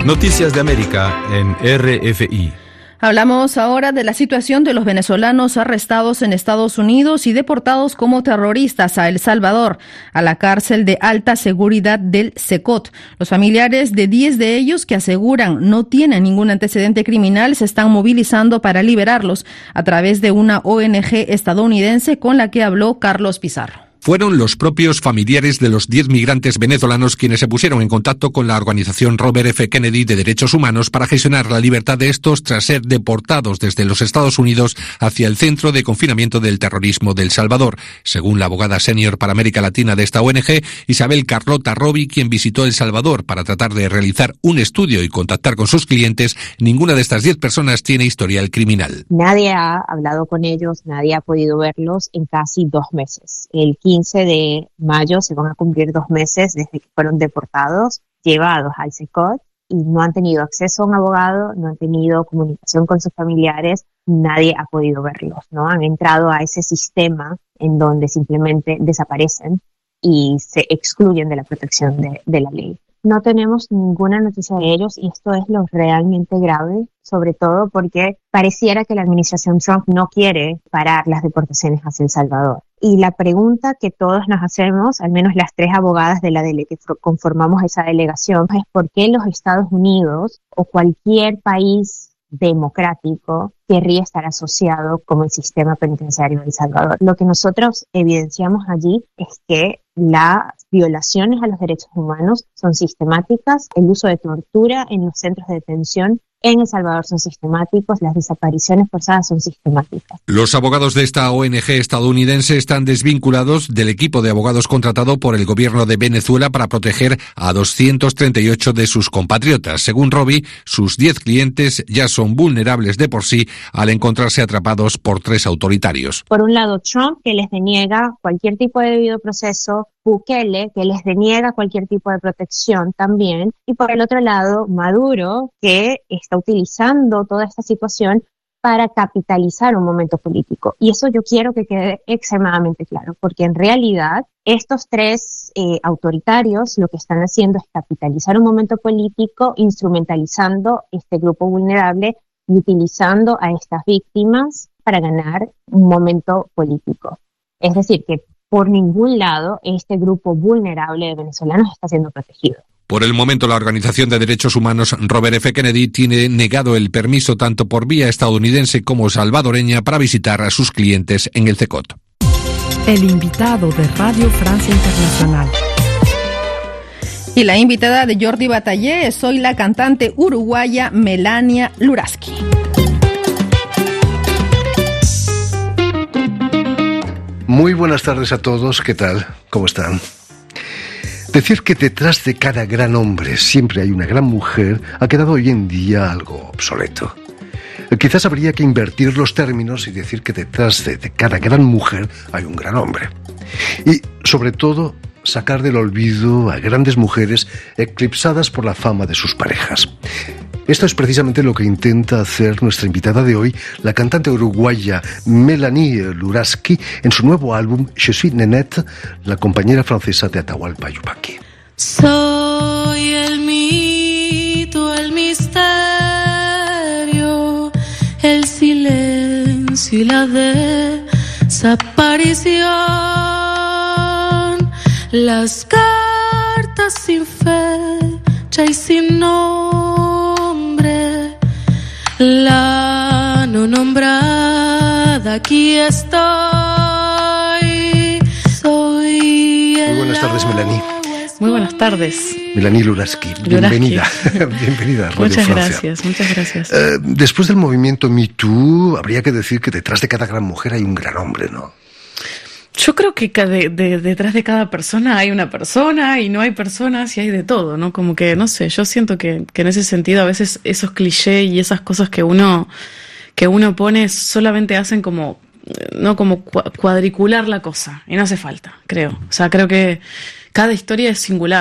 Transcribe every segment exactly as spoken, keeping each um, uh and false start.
Noticias de América en R F I. Hablamos ahora de la situación de los venezolanos arrestados en Estados Unidos y deportados como terroristas a El Salvador, a la cárcel de alta seguridad del SECOT. Los familiares de diez de ellos, que aseguran no tienen ningún antecedente criminal, se están movilizando para liberarlos a través de una O N G estadounidense con la que habló Carlos Pizarro. Fueron los propios familiares de los diez migrantes venezolanos quienes se pusieron en contacto con la organización Robert F. Kennedy de Derechos Humanos para gestionar la libertad de estos tras ser deportados desde los Estados Unidos hacia el Centro de Confinamiento del Terrorismo de El Salvador. Según la abogada senior para América Latina de esta O N G, Isabel Carlota Robi, quien visitó El Salvador para tratar de realizar un estudio y contactar con sus clientes, ninguna de estas diez personas tiene historial criminal. Nadie ha hablado con ellos, nadie ha podido verlos en casi dos meses. El quince de mayo se van a cumplir dos meses desde que fueron deportados, llevados al SECOT, y no han tenido acceso a un abogado, no han tenido comunicación con sus familiares, nadie ha podido verlos, ¿no? Han entrado a ese sistema en donde simplemente desaparecen y se excluyen de la protección de, de la ley. No tenemos ninguna noticia de ellos y esto es lo realmente grave, sobre todo porque pareciera que la administración Trump no quiere parar las deportaciones hacia El Salvador. Y la pregunta que todos nos hacemos, al menos las tres abogadas de la dele que conformamos esa delegación, es por qué los Estados Unidos o cualquier país democrático querría estar asociado con el sistema penitenciario de El Salvador. Lo que nosotros evidenciamos allí es que las violaciones a los derechos humanos son sistemáticas, el uso de tortura en los centros de detención en El Salvador son sistemáticos, las desapariciones forzadas son sistemáticas. Los abogados de esta O N G estadounidense están desvinculados del equipo de abogados contratado por el gobierno de Venezuela para proteger a doscientos treinta y ocho de sus compatriotas. Según Robi, sus diez clientes ya son vulnerables de por sí al encontrarse atrapados por tres autoritarios. Por un lado, Trump, que les deniega cualquier tipo de debido proceso, Bukele, que les deniega cualquier tipo de protección también, y por el otro lado, Maduro, que está utilizando toda esta situación para capitalizar un momento político. Y eso yo quiero que quede extremadamente claro, porque en realidad estos tres eh, autoritarios lo que están haciendo es capitalizar un momento político, instrumentalizando este grupo vulnerable y utilizando a estas víctimas para ganar un momento político. Es decir, que por ningún lado este grupo vulnerable de venezolanos está siendo protegido. Por el momento, la Organización de Derechos Humanos Robert F. Kennedy tiene negado el permiso tanto por vía estadounidense como salvadoreña para visitar a sus clientes en el SECOT. El invitado de Radio Francia Internacional. Y la invitada de Jordi Batallé es hoy la cantante uruguaya Melania Luraski. Muy buenas tardes a todos, ¿qué tal? ¿Cómo están? Decir que detrás de cada gran hombre siempre hay una gran mujer ha quedado hoy en día algo obsoleto. Quizás habría que invertir los términos y decir que detrás de, de cada gran mujer hay un gran hombre. Y, sobre todo, sacar del olvido a grandes mujeres eclipsadas por la fama de sus parejas. Esto es precisamente lo que intenta hacer nuestra invitada de hoy, la cantante uruguaya Melanie Luraski, en su nuevo álbum Je suis Nénette, la compañera francesa de Atahualpa Yupanqui. Soy el mito, el misterio, el silencio y la desaparición, las cartas sin fecha y sin nombre, la no nombrada, aquí estoy. Soy el. Muy buenas tardes, Melanie. Muy buenas tardes. Melanie Luraski, bienvenida. Bienvenida a Radio Muchas Francia. gracias, muchas gracias. Eh, después del movimiento Me Too, habría que decir que detrás de cada gran mujer hay un gran hombre, ¿no? Yo creo que de, de, detrás de cada persona hay una persona y no hay personas y hay de todo, ¿no? Como que, no sé, yo siento que, que en ese sentido a veces esos clichés y esas cosas que uno, que uno pone solamente hacen como, no como cuadricular la cosa y no hace falta, creo. O sea, creo que cada historia es singular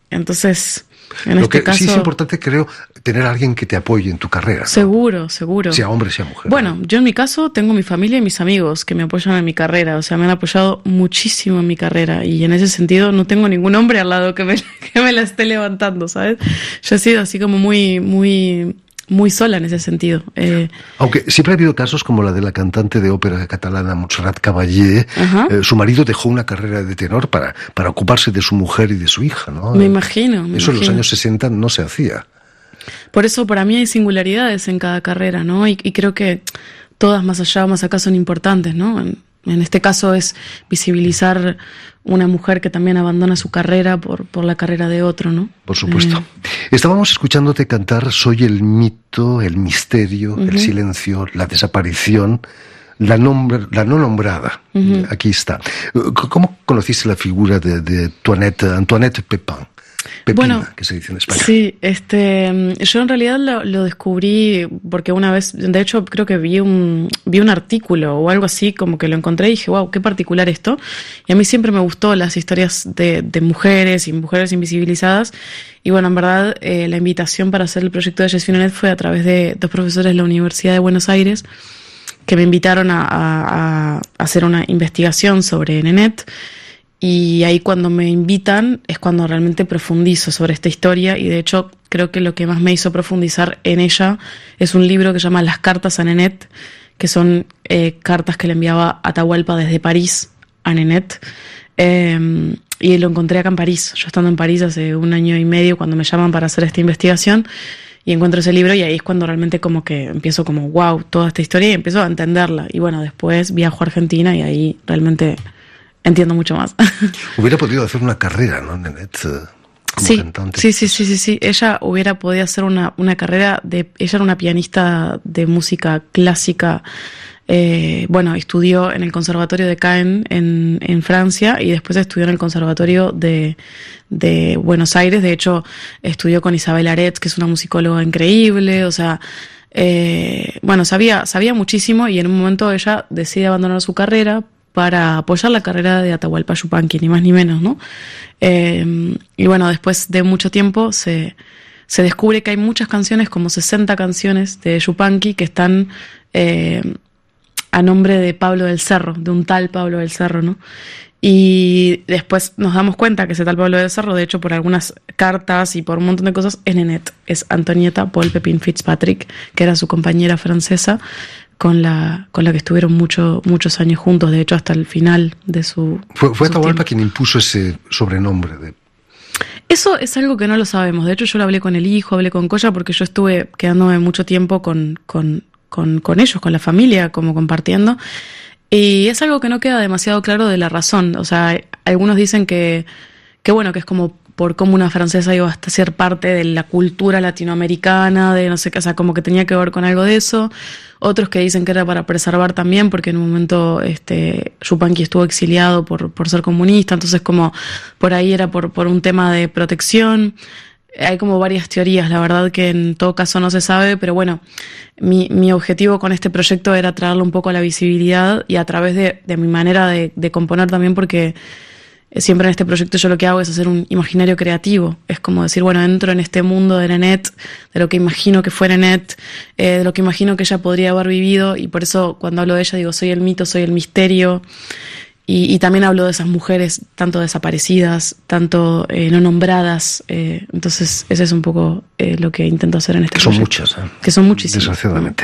Entonces, en Lo este que caso... sí es importante, creo, tener a alguien que te apoye en tu carrera, ¿no? Seguro, seguro. Sea hombre, sea mujer. Bueno, ¿no? yo en mi caso tengo mi familia y mis amigos que me apoyan en mi carrera, o sea, me han apoyado muchísimo en mi carrera y en ese sentido no tengo ningún hombre al lado que me, que me la esté levantando, ¿sabes? Yo he sido así como muy, muy... muy sola en ese sentido. Eh, Aunque siempre ha habido casos como la de la cantante de ópera catalana Montserrat Caballé. Eh, su marido dejó una carrera de tenor para, para ocuparse de su mujer y de su hija, ¿no? Me imagino. Me Eso imagino. en los años sesenta no se hacía. Por eso para mí hay singularidades en cada carrera, ¿no? Y, y creo que todas más allá o más acá son importantes, ¿no? En, en este caso es visibilizar una mujer que también abandona su carrera por, por la carrera de otro, ¿no? Por supuesto. Eh. Estábamos escuchándote cantar Soy el mito, el misterio, Uh-huh. el silencio, la desaparición, la, nombra, la no nombrada. Uh-huh. Aquí está. ¿Cómo conociste la figura de, de Antoinette, Antoinette Pépin? Pepina, Bueno, que se dice en español. Sí, este, yo en realidad lo, lo descubrí porque una vez, de hecho creo que vi un, vi un artículo o algo así, como que lo encontré y dije, wow, qué particular esto. Y a mí siempre me gustó las historias de, de mujeres y mujeres invisibilizadas. Y bueno, en verdad, eh, la invitación para hacer el proyecto de Josephine Annette fue a través de dos profesores de la Universidad de Buenos Aires que me invitaron a, a, a hacer una investigación sobre Nenette. Y ahí cuando me invitan es cuando realmente profundizo sobre esta historia y de hecho creo que lo que más me hizo profundizar en ella es un libro que se llama Las cartas a Nenette, que son eh, cartas que le enviaba Atahualpa desde París a Nenette. Eh, y lo encontré acá en París, yo estando en París hace un año y medio cuando me llaman para hacer esta investigación y encuentro ese libro y ahí es cuando realmente como que empiezo como wow, toda esta historia y empiezo a entenderla. Y bueno, después viajo a Argentina y ahí realmente... entiendo mucho más. Hubiera podido hacer una carrera, ¿no, Nenette? Como sí, cantante. Sí, sí, sí, sí, sí. Ella hubiera podido hacer una, una carrera de... Ella era una pianista de música clásica. Eh, bueno, estudió en el Conservatorio de Caen en, en Francia y después estudió en el Conservatorio de, de Buenos Aires. De hecho, estudió con Isabel Aretz, que es una musicóloga increíble. O sea, eh, bueno, sabía, sabía muchísimo y en un momento ella decide abandonar su carrera para apoyar la carrera de Atahualpa Yupanqui, ni más ni menos, ¿no? Eh, y bueno, después de mucho tiempo se, se descubre que hay muchas canciones, como sesenta canciones de Yupanqui, que están eh, a nombre de Pablo del Cerro, de un tal Pablo del Cerro, ¿no? Y después nos damos cuenta que ese tal Pablo del Cerro, de hecho, por algunas cartas y por un montón de cosas, es Nenette, es Antonieta Paul Pepin Fitzpatrick, que era su compañera francesa, con la con la que estuvieron mucho, muchos años juntos, de hecho hasta el final de su... Fue, fue Atahualpa quien impuso ese sobrenombre de... Eso es algo que no lo sabemos, de hecho yo lo hablé con el hijo, hablé con Coya, porque yo estuve quedándome mucho tiempo con, con, con, con ellos, con la familia, como compartiendo, y es algo que no queda demasiado claro de la razón. O sea, algunos dicen que, que bueno, que es como por cómo una francesa iba hasta ser parte de la cultura latinoamericana, de no sé qué, o sea, como que tenía que ver con algo de eso. Otros que dicen que era para preservar también, porque en un momento este Yupanqui estuvo exiliado por, por ser comunista, entonces como por ahí era por, por un tema de protección. Hay como varias teorías, la verdad que en todo caso no se sabe, pero bueno, mi, mi objetivo con este proyecto era traerle un poco a la visibilidad y a través de, de mi manera de, de componer también, porque siempre en este proyecto yo lo que hago es hacer un imaginario creativo. Es como decir, bueno, entro en este mundo de Nenette, de lo que imagino que fue Nenette, eh, de lo que imagino que ella podría haber vivido, y por eso cuando hablo de ella digo, soy el mito, soy el misterio, y, y también hablo de esas mujeres tanto desaparecidas, tanto eh, no nombradas. Eh, entonces ese es un poco eh, lo que intento hacer en este que proyecto. Son muchas, ¿eh? Que son muchísimas. Desgraciadamente.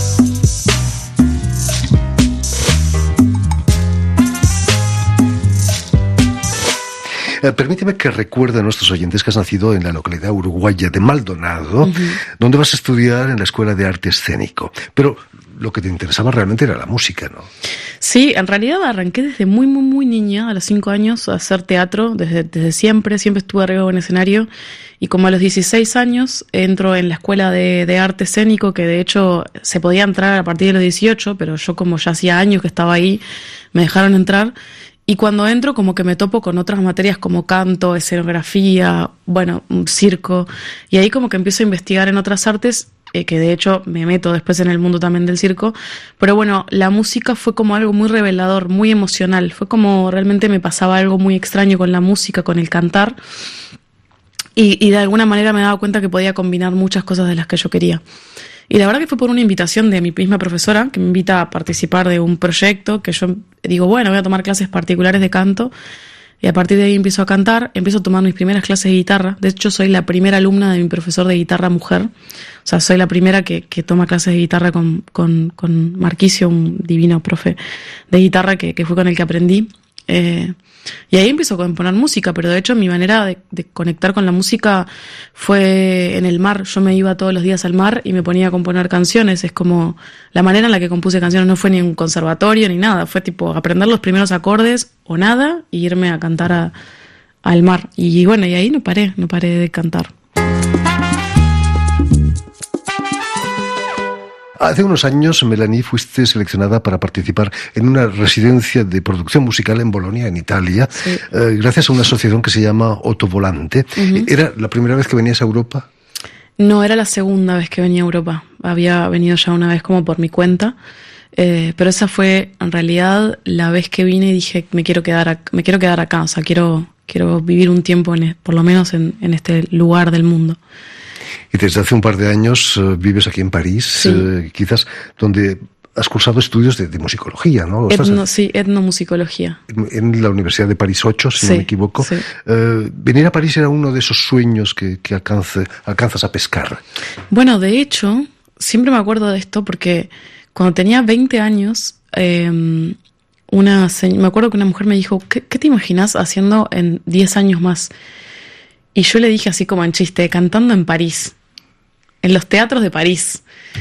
Eh, permíteme que recuerde a nuestros oyentes que has nacido en la localidad uruguaya de Maldonado, uh-huh. donde vas a estudiar en la Escuela de Arte Escénico. Pero lo que te interesaba realmente era la música, ¿no? Sí, en realidad arranqué desde muy, muy, muy niña, a los cinco años, a hacer teatro, desde, desde siempre, siempre estuve arriba en un escenario, y como a los dieciséis años entro en la Escuela de, de Arte Escénico, que de hecho se podía entrar a partir de los dieciocho, pero yo como ya hacía años que estaba ahí, me dejaron entrar. Y cuando entro como que me topo con otras materias como canto, escenografía, bueno, circo, y ahí como que empiezo a investigar en otras artes, eh, que de hecho me meto después en el mundo también del circo, pero bueno, la música fue como algo muy revelador, muy emocional, fue como realmente me pasaba algo muy extraño con la música, con el cantar, y, y de alguna manera me daba cuenta que podía combinar muchas cosas de las que yo quería. Y la verdad que fue por una invitación de mi misma profesora, que me invita a participar de un proyecto, que yo digo, bueno, voy a tomar clases particulares de canto, y a partir de ahí empiezo a cantar, empiezo a tomar mis primeras clases de guitarra. De hecho, soy la primera alumna de mi profesor de guitarra mujer. O sea, soy la primera que, que toma clases de guitarra con, con, con Marquicio, un divino profe de guitarra que, que fue con el que aprendí. Eh, y ahí empiezo a componer música, pero de hecho mi manera de, de conectar con la música fue en el mar. Yo me iba todos los días al mar y me ponía a componer canciones. Es como la manera en la que compuse canciones. No fue ni un conservatorio ni nada, fue tipo aprender los primeros acordes o nada y irme a cantar a, al mar. Y bueno, y ahí no paré, no paré de cantar. Hace unos años, Melanie, fuiste seleccionada para participar en una residencia de producción musical en Bolonia, en Italia, sí. eh, gracias a una asociación que se llama Ottovolante. Uh-huh. ¿Era la primera vez que venías a Europa? No, era la segunda vez que venía a Europa. Había venido ya una vez como por mi cuenta, eh, pero esa fue en realidad la vez que vine y dije, me quiero quedar acá, me quiero quedar acá, o sea, quiero, quiero vivir un tiempo, en, por lo menos en, en este lugar del mundo. Y desde hace un par de años uh, vives aquí en París, sí. uh, quizás donde has cursado estudios de, de musicología, ¿no? Etno, a... Sí, etnomusicología. En, en la Universidad de París ocho, si sí, no me equivoco. Sí. Uh, venir a París era uno de esos sueños que, que alcance, alcanzas a pescar. Bueno, de hecho, siempre me acuerdo de esto porque cuando tenía veinte años, eh, una me acuerdo que una mujer me dijo, ¿qué, qué te imaginas haciendo en diez años más? Y yo le dije así como en chiste, cantando en París, en los teatros de París.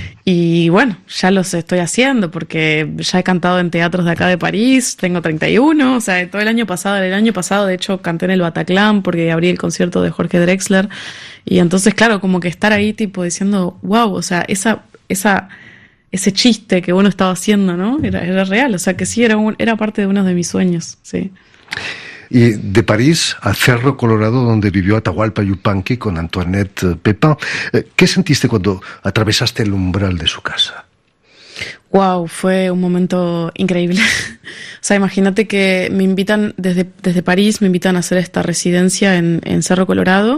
Y bueno, ya los estoy haciendo porque ya he cantado en teatros de acá de París, tengo treinta y uno, o sea, todo el año pasado, el año pasado de hecho canté en el Bataclan porque abrí el concierto de Jorge Drexler. Y entonces, claro, como que estar ahí tipo diciendo, wow, o sea, esa, esa, ese chiste que uno estaba haciendo, ¿no? Era, era real, o sea, que sí, era, un, era parte de uno de mis sueños, sí. Y de París a Cerro Colorado, donde vivió Atahualpa Yupanqui con Antoinette Pépin. ¿Qué sentiste cuando atravesaste el umbral de su casa? Wow, fue un momento increíble. O sea, imagínate que me invitan desde, desde París, me invitan a hacer esta residencia en, en Cerro Colorado.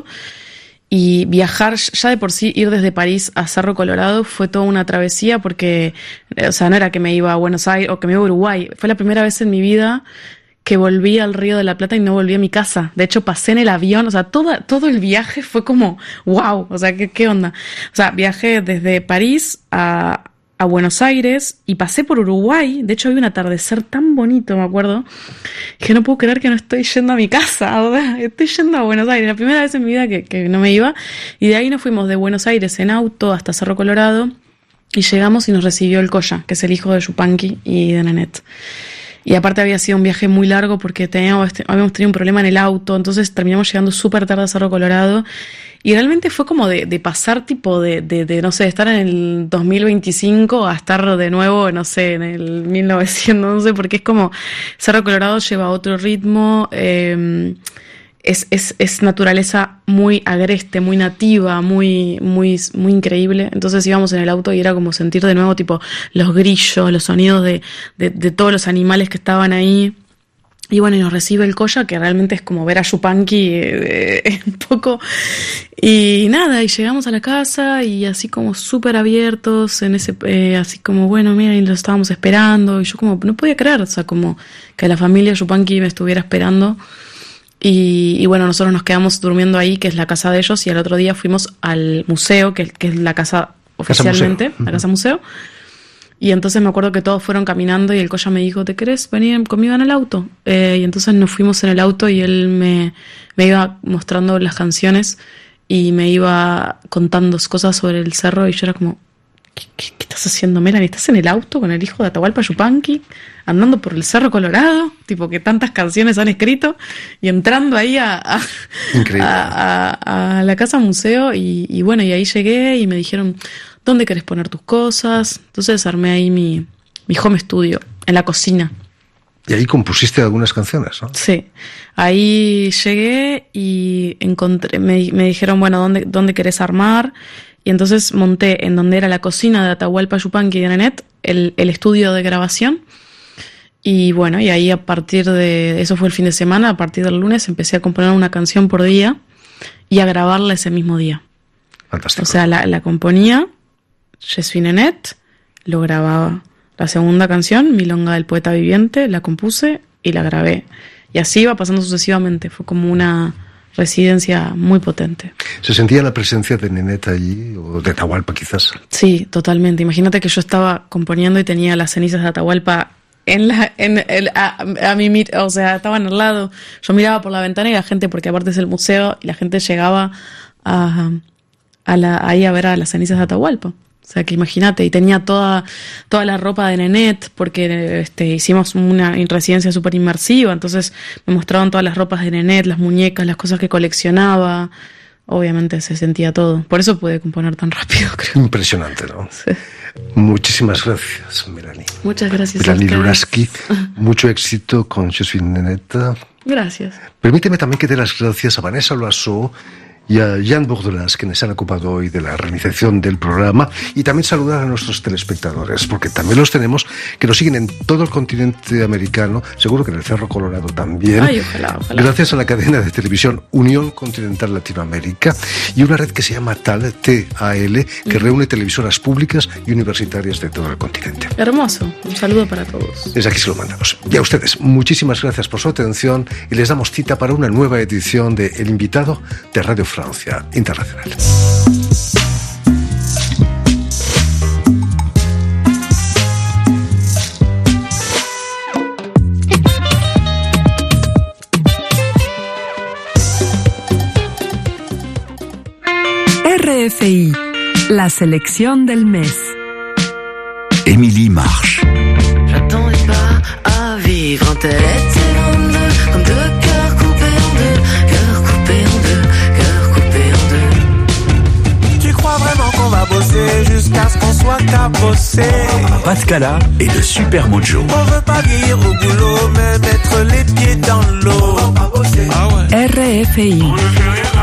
Y viajar, ya de por sí, ir desde París a Cerro Colorado fue toda una travesía porque, o sea, no era que me iba a Buenos Aires o que me iba a Uruguay. Fue la primera vez en mi vida que volví al Río de la Plata y no volví a mi casa. De hecho, pasé en el avión, o sea, todo, todo el viaje fue como, wow, o sea, ¿qué, qué onda? O sea, viajé desde París a, a Buenos Aires y pasé por Uruguay. De hecho, había un atardecer tan bonito, me acuerdo, que no puedo creer que no estoy yendo a mi casa, o sea, estoy yendo a Buenos Aires. La primera vez en mi vida que, que no me iba. Y de ahí nos fuimos de Buenos Aires en auto hasta Cerro Colorado y llegamos y nos recibió el Colla, que es el hijo de Yupanqui y de Nanette. Y aparte había sido un viaje muy largo porque teníamos, habíamos tenido un problema en el auto, entonces terminamos llegando súper tarde a Cerro Colorado. Y realmente fue como de, de pasar tipo de, de, de, no sé, estar en el dos mil veinticinco a estar de nuevo, no sé, en el mil novecientos, no sé, porque es como Cerro Colorado lleva otro ritmo, eh, es, es, es naturaleza muy agreste, muy nativa, muy, muy, muy increíble. Entonces íbamos en el auto y era como sentir de nuevo tipo los grillos, los sonidos de, de, de todos los animales que estaban ahí. Y bueno, y nos recibe el Colla, que realmente es como ver a Yupanqui eh, eh, un poco. Y nada, y llegamos a la casa y así como súper abiertos, en ese eh, así como, bueno, mira, y lo estábamos esperando. Y yo como, no podía creer, o sea, como que la familia Yupanqui me estuviera esperando. Y, y bueno, nosotros nos quedamos durmiendo ahí, que es la casa de ellos, y al otro día fuimos al museo, que, que es la casa oficialmente, casa la casa museo. Y entonces me acuerdo que todos fueron caminando y el Colla me dijo, ¿te querés venir conmigo en el auto? Eh, y entonces nos fuimos en el auto y él me, me iba mostrando las canciones y me iba contando cosas sobre el cerro y yo era como, ¿qué, qué, qué estás haciendo, Melanie? ¿Estás en el auto con el hijo de Atahualpa Yupanqui? Andando por el Cerro Colorado, tipo que tantas canciones han escrito, y entrando ahí a, a, a, a, a la casa museo, y, y bueno, y ahí llegué y me dijeron, ¿dónde querés poner tus cosas? Entonces armé ahí mi, mi home studio, en la cocina. Y ahí compusiste algunas canciones, ¿no? Sí, ahí llegué y encontré, me, me dijeron, bueno, ¿dónde, dónde querés armar? Y entonces monté en donde era la cocina de Atahualpa Yupanqui y de Nanette, el, el estudio de grabación. Y bueno, y ahí a partir de, eso fue el fin de semana, a partir del lunes empecé a componer una canción por día. y a grabarla ese mismo día. Fantástico. O sea, la, la componía, Je suis Nénette, lo grababa. La segunda canción, Milonga del Poeta Viviente, la compuse y la grabé. Y así iba pasando sucesivamente. Fue como una residencia muy potente. ¿Se sentía la presencia de Nénette allí, o de Atahualpa quizás? Sí, totalmente. Imagínate que yo estaba componiendo y tenía las cenizas de Atahualpa en la, en el, a, a mi, o sea, estaban al lado. Yo miraba por la ventana y la gente, porque aparte es el museo, y la gente llegaba a, a la, ahí a ver a las cenizas de Atahualpa. O sea, que imagínate, y tenía toda, toda la ropa de Nénette, porque este, hicimos una residencia súper inmersiva, entonces me mostraban todas las ropas de Nénette, las muñecas, las cosas que coleccionaba. Obviamente se sentía todo. Por eso pude componer tan rápido, creo. Impresionante, ¿no? Sí. Muchísimas gracias, Melanie. Muchas gracias. Melanie Luraski, mucho éxito con Je suis Nénette. Gracias. Permíteme también que dé las gracias a Vanessa Loiseau y a Jan Bordelas, quienes han ocupado hoy de la realización del programa, y también saludar a nuestros telespectadores, porque también los tenemos, que nos siguen en todo el continente americano, seguro que en el Cerro Colorado también. Ay, ojalá, ojalá. Gracias a la cadena de televisión Unión Continental Latinoamérica y una red que se llama TAL, T A L, que reúne televisoras públicas y universitarias de todo el continente. Hermoso. Un saludo para todos. Desde aquí se lo mandamos. Y a ustedes, muchísimas gracias por su atención y les damos cita para una nueva edición de El Invitado de Radio Francia Internacional. R F I, la selección del mes. Émilie Marche. J'attendais pas à vivre en tête en deux, comme deux cœurs coupés en deux, cœurs coupés en deux, cœurs coupés en deux. Tu crois vraiment qu'on va bosser jusqu'à ce qu'on soit cabossé? Pat Cala et le Super Mojo. On veut pas vieillir au boulot, mais mettre les pieds dans l'eau. R F I.